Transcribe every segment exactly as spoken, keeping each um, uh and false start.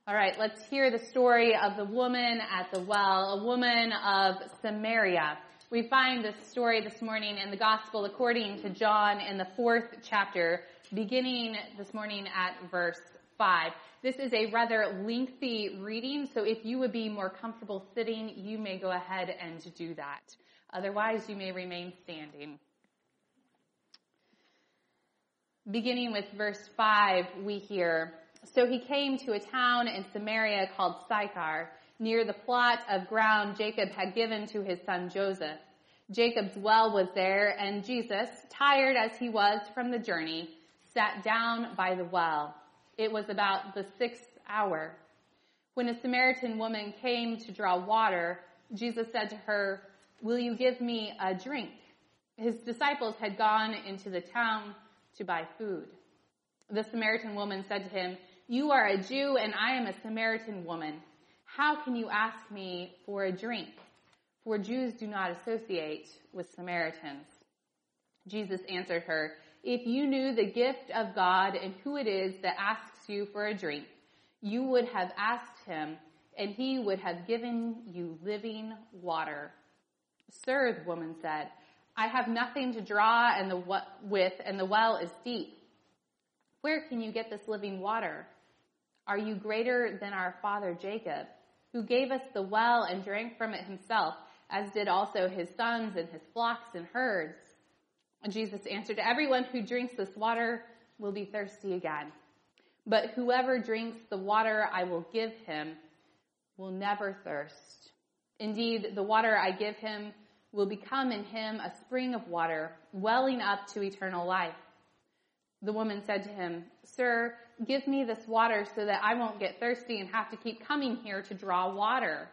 All right, let's hear the story of the woman at the well, a woman of Samaria. We find this story this morning in the Gospel according to John in the fourth chapter, beginning this morning at verse five. This is a rather lengthy reading, so if you would be more comfortable sitting, you may go ahead and do that. Otherwise, you may remain standing. Beginning with verse five, we hear, "So he came to a town in Samaria called Sychar, near the plot of ground Jacob had given to his son Joseph. Jacob's well was there, and Jesus, tired as he was from the journey, sat down by the well. It was about the sixth hour. When a Samaritan woman came to draw water, Jesus said to her, 'Will you give me a drink?' His disciples had gone into the town to buy food. The Samaritan woman said to him, 'You are a Jew and I am a Samaritan woman. How can you ask me for a drink?' For Jews do not associate with Samaritans." Jesus answered her, "If you knew the gift of God and who it is that asks you for a drink, you would have asked him, and he would have given you living water." "Sir," the woman said, "I have nothing to draw and the with, and the well is deep. Where can you get this living water? Are you greater than our father Jacob, who gave us the well and drank from it himself, as did also his sons and his flocks and herds?" And Jesus answered, "Everyone who drinks this water will be thirsty again. But whoever drinks the water I will give him will never thirst. Indeed, the water I give him will become in him a spring of water, welling up to eternal life." The woman said to him, "Sir, give me this water so that I won't get thirsty and have to keep coming here to draw water."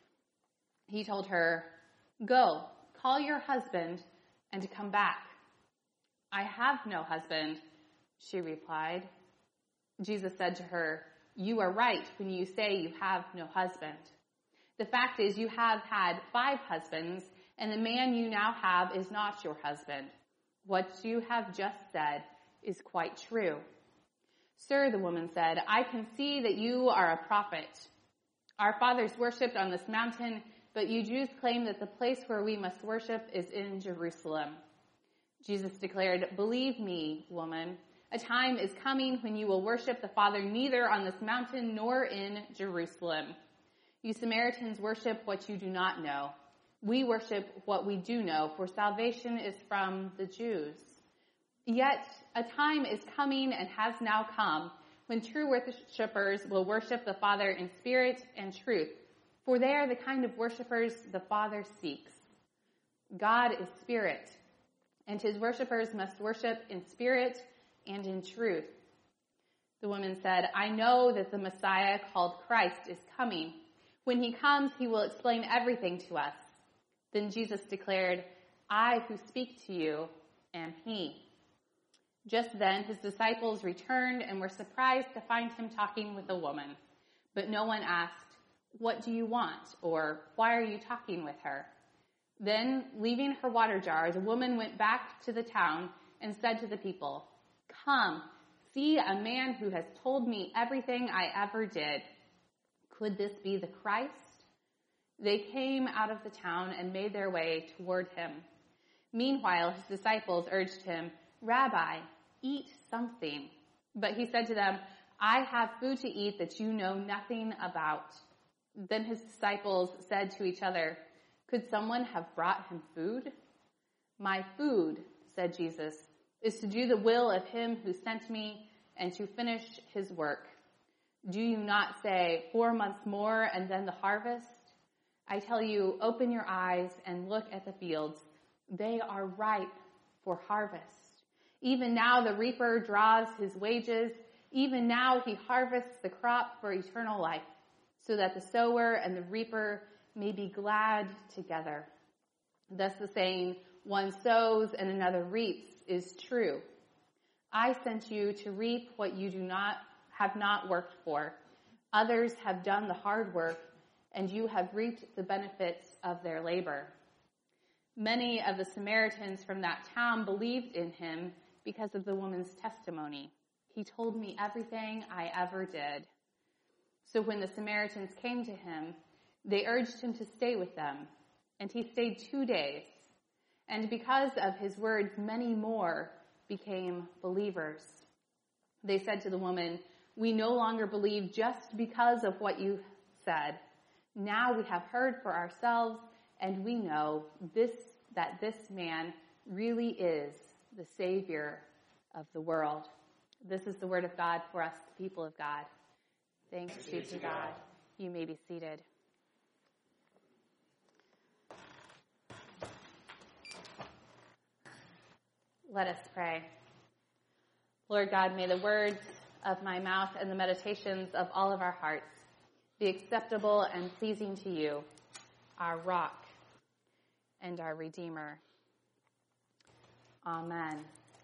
He told her, "Go, call your husband and to come back." "I have no husband," she replied. Jesus said to her, "You are right when you say you have no husband. The fact is you have had five husbands, and the man you now have is not your husband. What you have just said is quite true." "Sir," the woman said, "I can see that you are a prophet. Our fathers worshipped on this mountain, but you Jews claim that the place where we must worship is in Jerusalem." Jesus declared, "Believe me, woman, a time is coming when you will worship the Father neither on this mountain nor in Jerusalem. You Samaritans worship what you do not know. We worship what we do know, for salvation is from the Jews. Yet a time is coming and has now come when true worshipers will worship the Father in spirit and truth, for they are the kind of worshipers the Father seeks. God is spirit, and his worshipers must worship in spirit and in truth." The woman said, "I know that the Messiah called Christ is coming. When he comes, he will explain everything to us." Then Jesus declared, "I who speak to you am he." Just then his disciples returned and were surprised to find him talking with a woman. But no one asked, "What do you want?" or "Why are you talking with her?" Then, leaving her water jar, the woman went back to the town and said to the people, "Come, see a man who has told me everything I ever did. Could this be the Christ?" They came out of the town and made their way toward him. Meanwhile, his disciples urged him, "Rabbi, eat something." But he said to them, "I have food to eat that you know nothing about." Then his disciples said to each other, "Could someone have brought him food?" "My food," said Jesus, "is to do the will of him who sent me and to finish his work. Do you not say, 'Four months more and then the harvest'? I tell you, open your eyes and look at the fields. They are ripe for harvest. Even now the reaper draws his wages. Even now he harvests the crop for eternal life, so that the sower and the reaper may be glad together. Thus the saying, 'One sows and another reaps,' is true. I sent you to reap what you do not have not worked for. Others have done the hard work, and you have reaped the benefits of their labor." Many of the Samaritans from that town believed in him because of the woman's testimony. "He told me everything I ever did." So when the Samaritans came to him, they urged him to stay with them, and he stayed two days. And because of his words, many more became believers. They said to the woman, "We no longer believe just because of what you said. Now we have heard for ourselves, and we know this that this man really is the Savior of the world." This is the word of God for us, the people of God. Thanks, Thanks be to God. God. You may be seated. Let us pray. Lord God, may the words of my mouth and the meditations of all of our hearts be acceptable and pleasing to you, our rock and our Redeemer. Amen.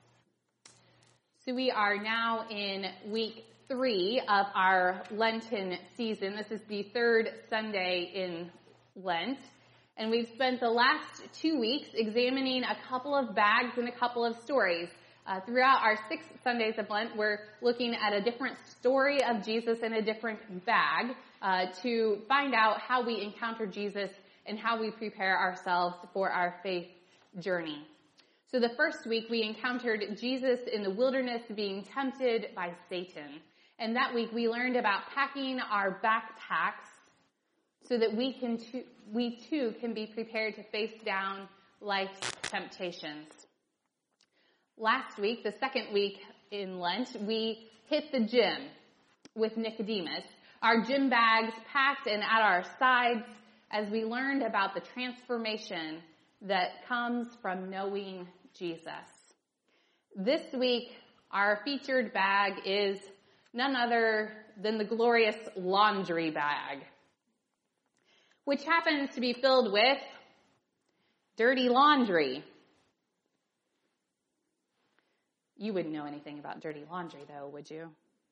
So we are now in week three of our Lenten season. This is the third Sunday in Lent. And we've spent the last two weeks examining a couple of bags and a couple of stories. Uh, throughout our six Sundays of Lent, we're looking at a different story of Jesus in a different bag uh, to find out how we encounter Jesus and how we prepare ourselves for our faith journey. So the first week, we encountered Jesus in the wilderness being tempted by Satan. And that week, we learned about packing our backpacks so that we can too, we too can be prepared to face down life's temptations. Last week, the second week in Lent, we hit the gym with Nicodemus, our gym bags packed and at our sides as we learned about the transformation that comes from knowing Jesus. This week, our featured bag is none other than the glorious laundry bag, which happens to be filled with dirty laundry. You wouldn't know anything about dirty laundry, though, would you?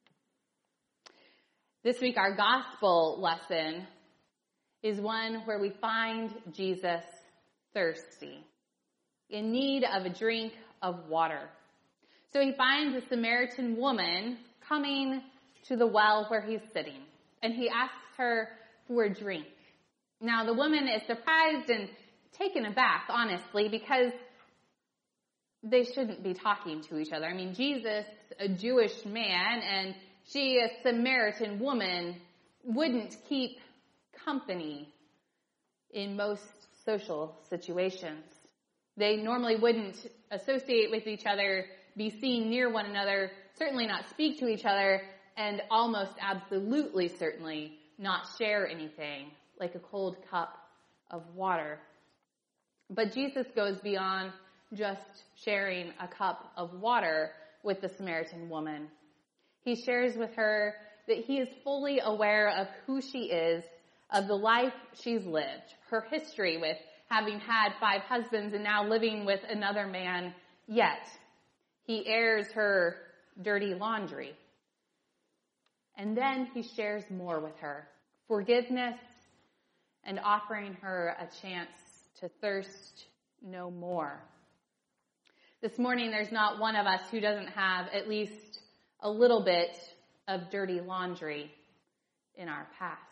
This week, our gospel lesson is one where we find Jesus thirsty, in need of a drink of water. So he finds a Samaritan woman coming to the well where he's sitting, and he asks her for a drink. Now, the woman is surprised and taken aback, honestly, because they shouldn't be talking to each other. I mean, Jesus, a Jewish man, and she, a Samaritan woman, wouldn't keep company in most social situations. They normally wouldn't associate with each other, be seen near one another, certainly not speak to each other, and almost absolutely certainly not share anything, like a cold cup of water. But Jesus goes beyond just sharing a cup of water with the Samaritan woman. He shares with her that he is fully aware of who she is, of the life she's lived, her history with having had five husbands and now living with another man, yet he airs her dirty laundry. And then he shares more with her, forgiveness and offering her a chance to thirst no more. This morning, there's not one of us who doesn't have at least a little bit of dirty laundry in our past.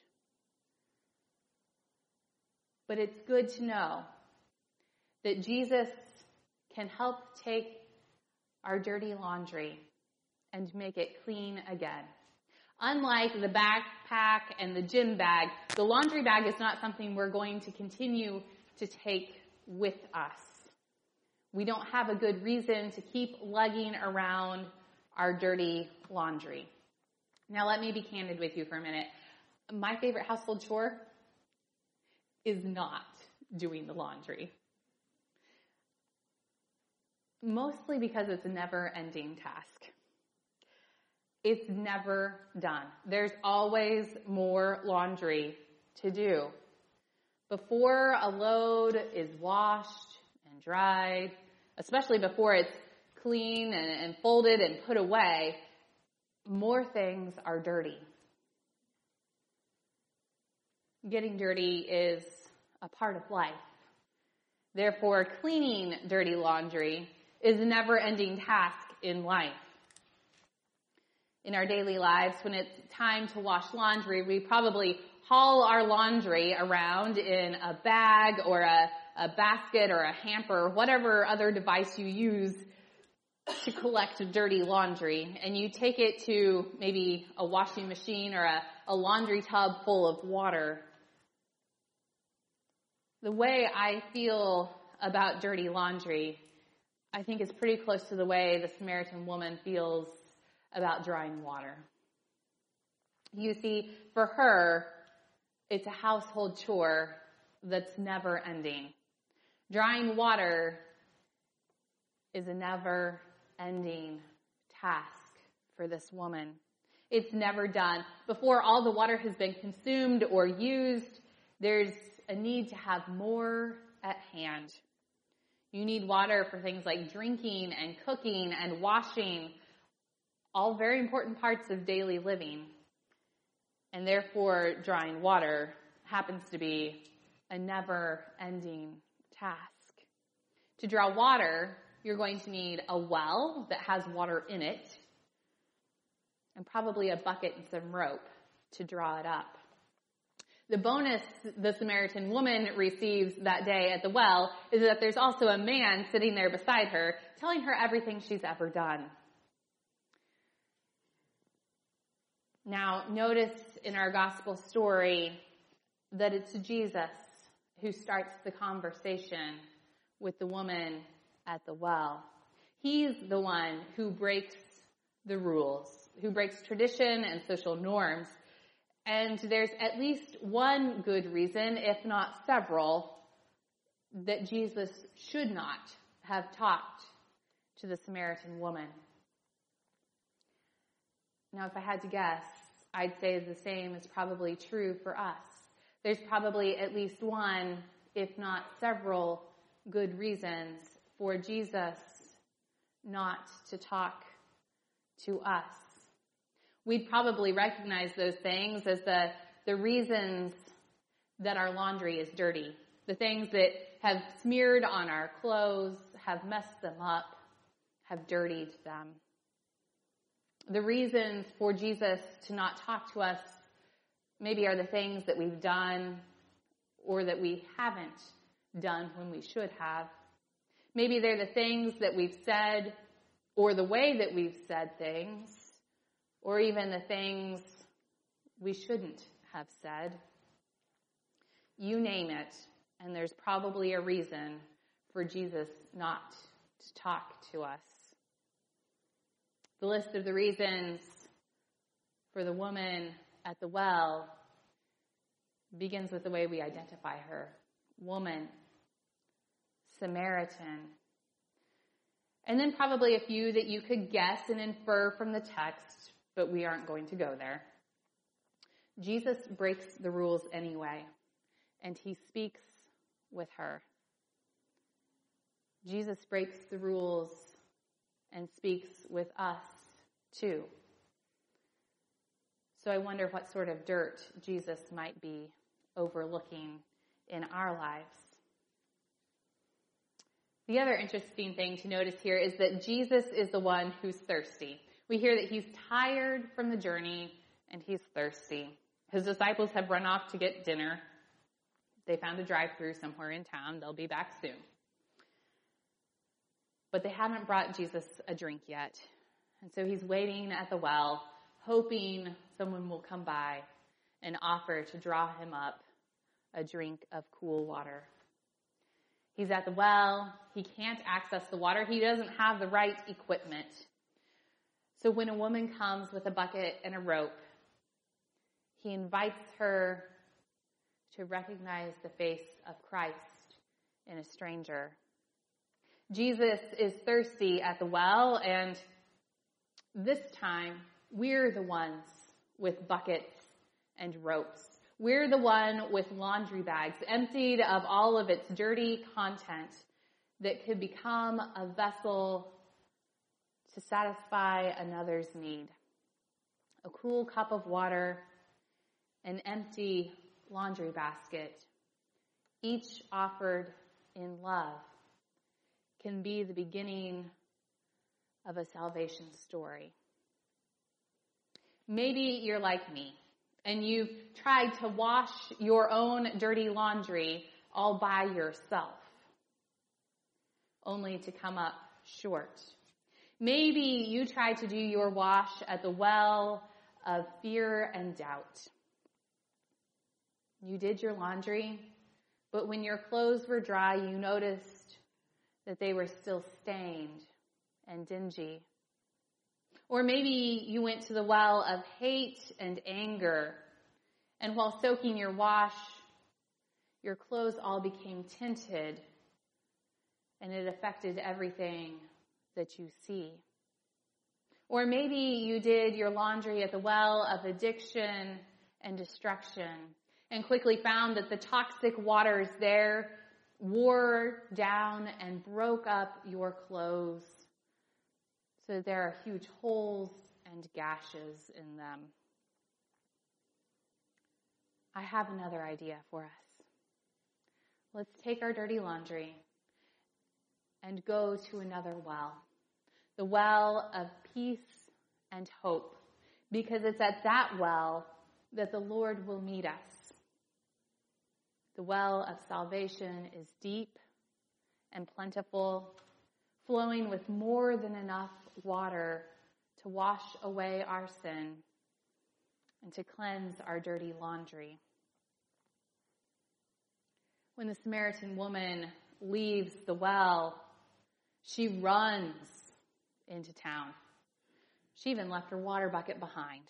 But it's good to know that Jesus can help take our dirty laundry and make it clean again. Unlike the backpack and the gym bag, the laundry bag is not something we're going to continue to take with us. We don't have a good reason to keep lugging around our dirty laundry. Now, let me be candid with you for a minute. My favorite household chore is not doing the laundry. Mostly because it's a never-ending task. It's never done. There's always more laundry to do. Before a load is washed and dried, especially before it's clean and, and folded and put away, more things are dirty. Getting dirty is a part of life. Therefore, cleaning dirty laundry is a never-ending task in life. in our daily lives, when it's time to wash laundry, we probably haul our laundry around in a bag or a, a basket or a hamper, whatever other device you use to collect dirty laundry. And you take it to maybe a washing machine or a, a laundry tub full of water. The way I feel about dirty laundry, I think, is pretty close to the way the Samaritan woman feels about drawing water. You see, for her, it's a household chore that's never ending. Drawing water is a never ending task for this woman. It's never done. Before all the water has been consumed or used, there's a need to have more at hand. You need water for things like drinking and cooking and washing, all very important parts of daily living. And therefore, drawing water happens to be a never-ending task. To draw water, you're going to need a well that has water in it, and probably a bucket and some rope to draw it up. The bonus the Samaritan woman receives that day at the well is that there's also a man sitting there beside her, telling her everything she's ever done. Now, notice in our gospel story that it's Jesus who starts the conversation with the woman at the well. He's the one who breaks the rules, who breaks tradition and social norms. And there's at least one good reason, if not several, that Jesus should not have talked to the Samaritan woman. Now, if I had to guess, I'd say the same is probably true for us. There's probably at least one, if not several, good reasons for Jesus not to talk to us. We'd probably recognize those things as the, the reasons that our laundry is dirty, the things that have smeared on our clothes, have messed them up, have dirtied them. The reasons for Jesus to not talk to us maybe are the things that we've done or that we haven't done when we should have. Maybe they're the things that we've said or the way that we've said things, or even the things we shouldn't have said. You name it, and there's probably a reason for Jesus not to talk to us. The list of the reasons for the woman at the well begins with the way we identify her. Woman, Samaritan. And then probably a few that you could guess and infer from the text, but we aren't going to go there. Jesus breaks the rules anyway, and he speaks with her. Jesus breaks the rules and speaks with us too. So I wonder what sort of dirt Jesus might be overlooking in our lives. The other interesting thing to notice here is that Jesus is the one who's thirsty. We hear that he's tired from the journey and he's thirsty. His disciples have run off to get dinner. They found a drive-thru somewhere in town. They'll be back soon. But they haven't brought Jesus a drink yet. And so he's waiting at the well, hoping someone will come by and offer to draw him up a drink of cool water. He's at the well. He can't access the water. He doesn't have the right equipment. So when a woman comes with a bucket and a rope, he invites her to recognize the face of Christ in a stranger. Jesus is thirsty at the well, and this time we're the ones with buckets and ropes. We're the one with laundry bags emptied of all of its dirty content that could become a vessel to satisfy another's need. A cool cup of water, an empty laundry basket, each offered in love, can be the beginning of a salvation story. Maybe you're like me, and you've tried to wash your own dirty laundry all by yourself, only to come up short. Maybe you tried to do your wash at the well of fear and doubt. You did your laundry, but when your clothes were dry, you noticed that they were still stained and dingy. Or maybe you went to the well of hate and anger, and while soaking your wash, your clothes all became tinted, and it affected everything that you see. Or maybe you did your laundry at the well of addiction and destruction, and quickly found that the toxic waters there wore down and broke up your clothes, so there are huge holes and gashes in them. I have another idea for us. Let's take our dirty laundry and go to another well, the well of peace and hope, because it's at that well that the Lord will meet us. The well of salvation is deep and plentiful, flowing with more than enough water to wash away our sin and to cleanse our dirty laundry. When the Samaritan woman leaves the well, she runs into town. She even left her water bucket behind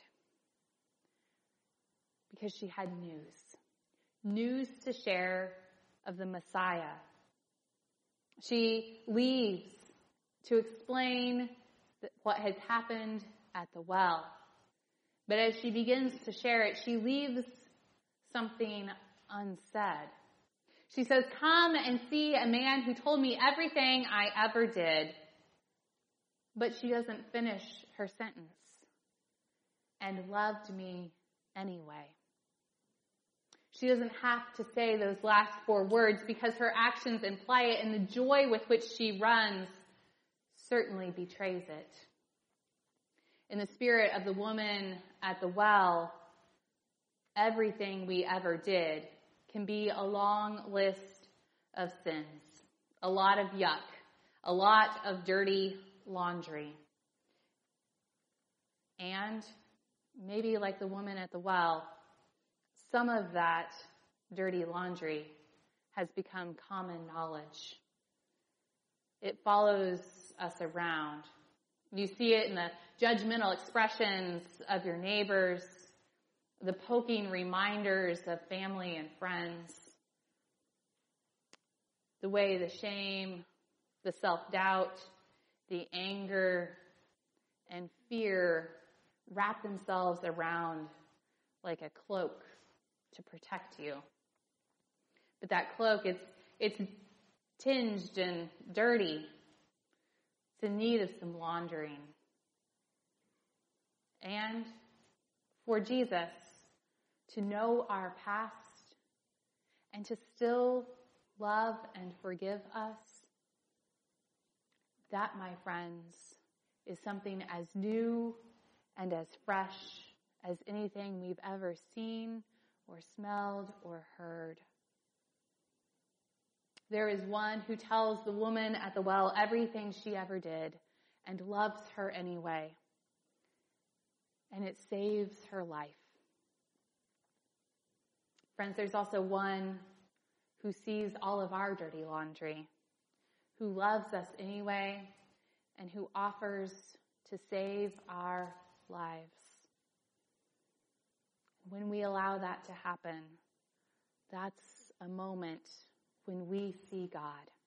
because she had news. News to share of the Messiah. She leaves to explain what has happened at the well. But as she begins to share it, she leaves something unsaid. She says, "Come and see a man who told me everything I ever did." But she doesn't finish her sentence. "And loved me anyway." She doesn't have to say those last four words because her actions imply it, and the joy with which she runs certainly betrays it. In the spirit of the woman at the well, everything we ever did can be a long list of sins, a lot of yuck, a lot of dirty laundry. And maybe like the woman at the well, some of that dirty laundry has become common knowledge. It follows us around. You see it in the judgmental expressions of your neighbors, the poking reminders of family and friends, the way the shame, the self-doubt, the anger, and fear wrap themselves around like a cloak to protect you. But that cloak, it's it's tinged and dirty. It's in need of some laundering. And for Jesus to know our past and to still love and forgive us, that, my friends, is something as new and as fresh as anything we've ever seen or smelled or heard. There is one who tells the woman at the well everything she ever did and loves her anyway. And it saves her life. Friends, there's also one who sees all of our dirty laundry, who loves us anyway, and who offers to save our lives. When we allow that to happen, that's a moment when we see God.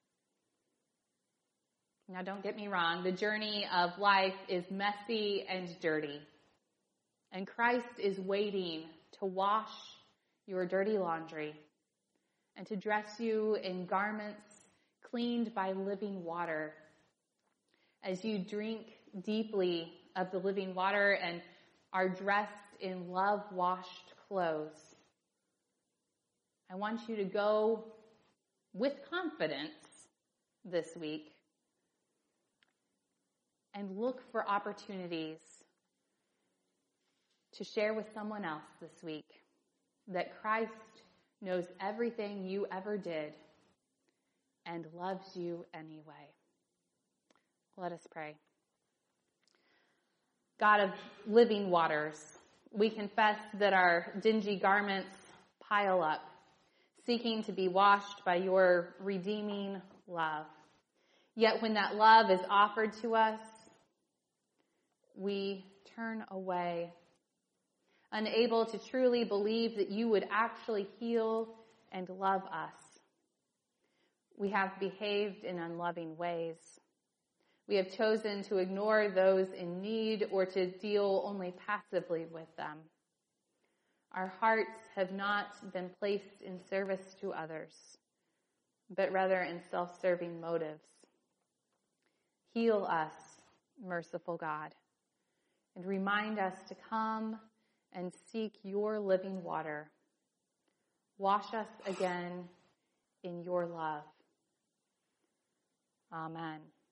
Now, don't get me wrong, the journey of life is messy and dirty. And Christ is waiting to wash your dirty laundry and to dress you in garments cleaned by living water. As you drink deeply of the living water and are dressed in love-washed clothes, I want you to go with confidence this week and look for opportunities to share with someone else this week that Christ knows everything you ever did and loves you anyway. Let us pray. God of living waters, we confess that our dingy garments pile up, seeking to be washed by your redeeming love. Yet when that love is offered to us, we turn away, unable to truly believe that you would actually heal and love us. We have behaved in unloving ways. We have chosen to ignore those in need or to deal only passively with them. Our hearts have not been placed in service to others, but rather in self-serving motives. Heal us, merciful God, and remind us to come and seek your living water. Wash us again in your love. Amen.